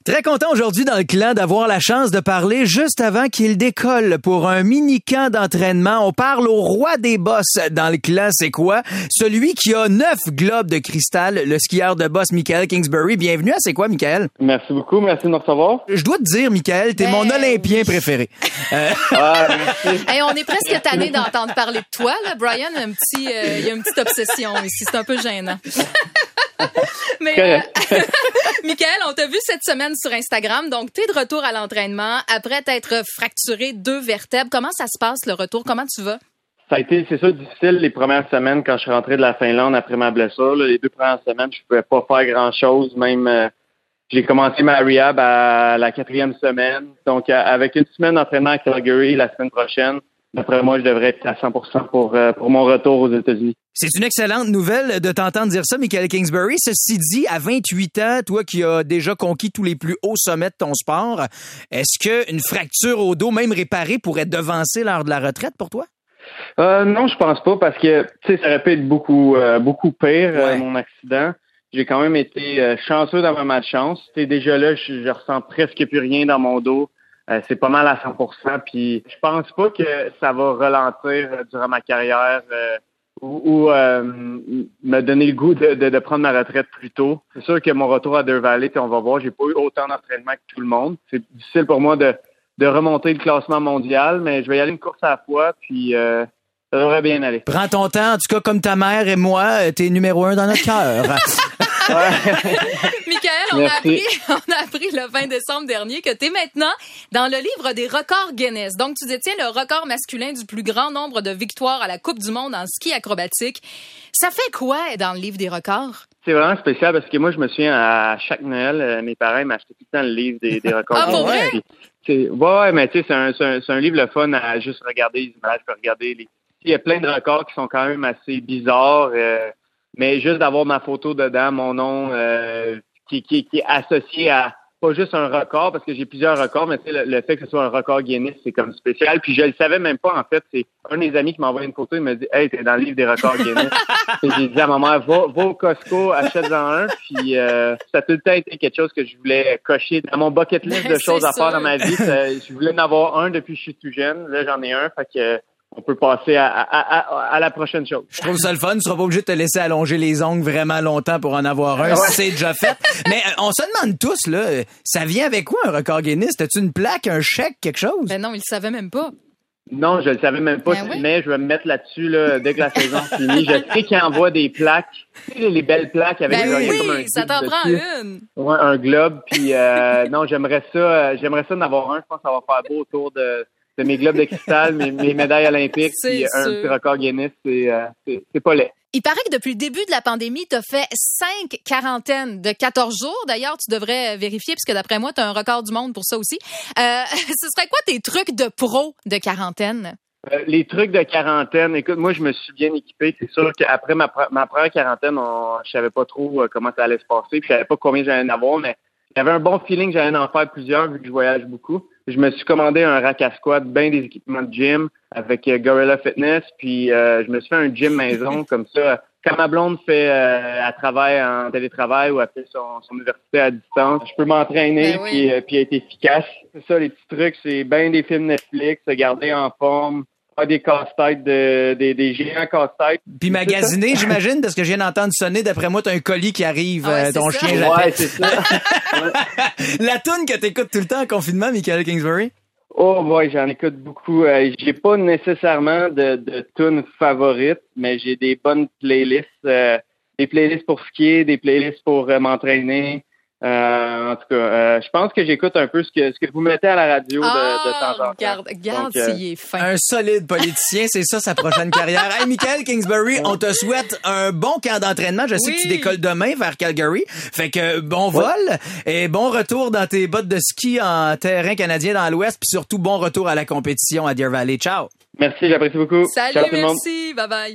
Très content aujourd'hui dans le clan d'avoir la chance de parler juste avant qu'il décolle pour un mini-camp d'entraînement. On parle au roi des bosses dans le clan, c'est quoi? Celui qui a 9 globes de cristal, le skieur de boss Michael Kingsbury. Bienvenue à C'est quoi, Michael? Merci beaucoup, merci de me recevoir. Je dois te dire, Michael, t'es mon Olympien préféré. Merci. Hey, on est presque tanné d'entendre parler de toi, là. Brian, il y a une petite obsession ici. C'est un peu gênant. Mais, Michael, on t'a vu cette semaine sur Instagram. Donc, t'es de retour à l'entraînement après t'être fracturé 2 vertèbres. Comment ça se passe, le retour? Comment tu vas? Ça a été, c'est sûr, difficile les premières semaines quand je suis rentré de la Finlande après ma blessure. Là, les 2 premières semaines, je pouvais pas faire grand-chose. Même, j'ai commencé ma rehab à la 4e semaine. Donc, avec une semaine d'entraînement à Calgary la semaine prochaine, d'après moi, je devrais être à 100% pour mon retour aux États-Unis. C'est une excellente nouvelle de t'entendre dire ça, Michael Kingsbury. Ceci dit, à 28 ans, toi qui as déjà conquis tous les plus hauts sommets de ton sport, est-ce qu'une fracture au dos, même réparée, pourrait devancer l'heure de la retraite pour toi? Non, je pense pas parce que, tu sais, ça aurait pu être beaucoup pire, mon accident. J'ai quand même été chanceux d'avoir ma chance. Tu sais, déjà là, je ressens presque plus rien dans mon dos. C'est pas mal à 100%. Puis je pense pas que ça va ralentir durant ma carrière ou me donner le goût de prendre ma retraite plus tôt. C'est sûr que mon retour à Deer Valley, on va voir, j'ai pas eu autant d'entraînement que tout le monde. C'est difficile pour moi de remonter le classement mondial, mais je vais y aller une course à la fois, puis ça devrait bien aller. Prends ton temps, en tout cas, comme ta mère et moi, t'es numéro 1 dans notre cœur. Michael, on a appris le 20 décembre dernier que tu es maintenant dans le livre des records Guinness. Donc, tu détiens le record masculin du plus grand nombre de victoires à la Coupe du monde en ski acrobatique. Ça fait quoi dans le livre des records? C'est vraiment spécial parce que moi, je me souviens, à chaque Noël, mes parents m'achetaient tout le temps le livre des records. Ah, pour vrai? Ouais, mais tu sais, c'est un livre le fun à juste regarder les images, regarder les... Il y a plein de records qui sont quand même assez bizarres, mais juste d'avoir ma photo dedans, mon nom, qui est associé à pas juste un record, parce que j'ai plusieurs records, mais tu sais, le fait que ce soit un record Guinness, c'est comme spécial. Puis je le savais même pas, en fait. C'est un des amis qui m'a envoyé une photo, il m'a dit « Hey, t'es dans le livre des records Guinness. » Et j'ai dit à ma mère, va au Costco, achète-en un. Puis ça a tout le temps été quelque chose que je voulais cocher dans mon bucket list de choses à faire dans ma vie. Je voulais en avoir un depuis que je suis tout jeune. Là, j'en ai un, fait que... On peut passer à la prochaine chose. Je trouve ça le fun. Tu seras pas obligé de te laisser allonger les ongles vraiment longtemps pour en avoir un. Ouais. C'est déjà fait. Mais on se demande tous, là, ça vient avec quoi un record Guinness? T'as-tu une plaque, un chèque, quelque chose? Ben non, il le savait même pas. Non, je le savais même pas. Mais je vais me mettre là-dessus là, dès que la saison finit. Je sais qu'il envoie des plaques. Tu sais, les belles plaques avec comme un ça t'en prend une. Ouais, un globe. Puis non, j'aimerais ça en avoir un. Je pense que ça va faire beau autour de mes globes de cristal, mes médailles olympiques, puis un petit record Guinness, c'est pas laid. Il paraît que depuis le début de la pandémie, tu as fait 5 quarantaines de 14 jours. D'ailleurs, tu devrais vérifier, puisque d'après moi, tu as un record du monde pour ça aussi. Ce serait quoi tes trucs de pro de quarantaine? Les trucs de quarantaine, écoute, moi, je me suis bien équipé. C'est sûr qu'après ma première quarantaine, je savais pas trop comment ça allait se passer, puis je savais pas combien j'allais en avoir, mais j'avais un bon feeling que j'allais en faire plusieurs, vu que je voyage beaucoup. Je me suis commandé un rack à squat, bien des équipements de gym avec Gorilla Fitness, puis je me suis fait un gym maison comme ça. Quand ma blonde fait elle travaille en télétravail ou elle fait son université à distance, je peux m'entraîner puis être efficace. C'est ça, les petits trucs, c'est bien des films Netflix, se garder en forme, pas des casse-têtes, des géants casse-têtes. Puis magasiner, j'imagine, parce que je viens d'entendre sonner, d'après moi, t'as un colis qui arrive, ton chien j'appelle. Ouais, c'est ça. La toune que t'écoutes tout le temps en confinement, Michael Kingsbury? Oh boy, j'en écoute beaucoup. J'ai pas nécessairement de tunes favorites, mais j'ai des bonnes playlists. Des playlists pour skier, des playlists pour m'entraîner. En tout cas, je pense que j'écoute un peu ce que vous mettez à la radio de temps en temps. Regarde s'il est fin. Un solide politicien, c'est ça sa prochaine carrière. Hey, Michael Kingsbury, on te souhaite un bon camp d'entraînement. Je sais que tu décolles demain vers Calgary. Fait que bon vol et bon retour dans tes bottes de ski en terrain canadien dans l'Ouest, puis surtout bon retour à la compétition à Deer Valley. Ciao! Merci, j'apprécie beaucoup. Salut, ciao, tout le monde. merci. Bye bye.